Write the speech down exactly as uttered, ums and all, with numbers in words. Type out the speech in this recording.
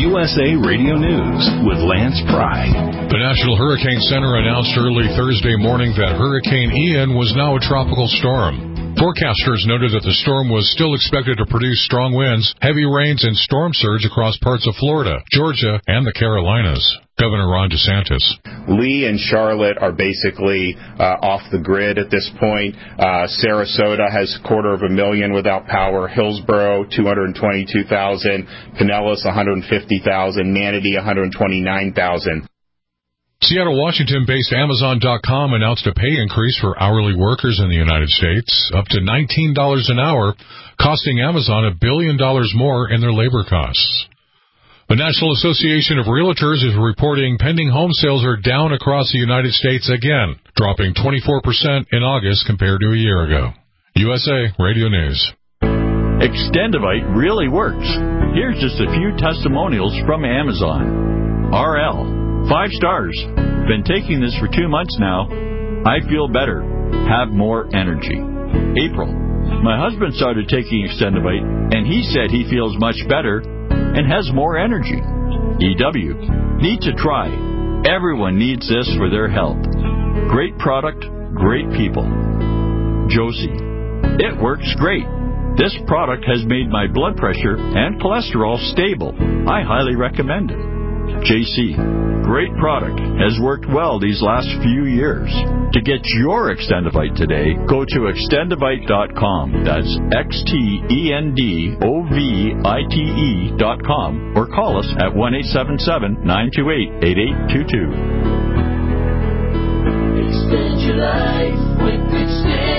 U S A Radio News with Lance Pry. The National Hurricane Center announced early Thursday morning that Hurricane Ian was now a tropical storm. Forecasters noted that the storm was still expected to produce strong winds, heavy rains, and storm surge across parts of Florida, Georgia, and the Carolinas. Governor Ron DeSantis. Lee and Charlotte are basically uh, off the grid at this point. Uh, Sarasota has a quarter of a million without power. Hillsborough, two hundred twenty-two thousand. Pinellas, one hundred fifty thousand. Manatee, one hundred twenty-nine thousand. Seattle, Washington-based Amazon dot com announced a pay increase for hourly workers in the United States, up to nineteen dollars an hour, costing Amazon a billion dollars more in their labor costs. The National Association of Realtors is reporting pending home sales are down across the United States again, dropping twenty-four percent in August compared to a year ago. U S A Radio News. Extendivite really works. Here's just a few testimonials from Amazon. R L. Five stars. Been taking this for two months now. I feel better. Have more energy. April. My husband started taking Extendivite, and he said he feels much better and has more energy. E W. Need to try. Everyone needs this for their health. Great product, great people. Josie. It works great. This product has made my blood pressure and cholesterol stable. I highly recommend it. J C. Great product. Has worked well these last few years. To get your Extendivite today, go to extendivite dot com. That's X T E N D O V I T E dot com or call us at one eight seven seven, nine two eight, eight eight two two. Extend your life with Extend.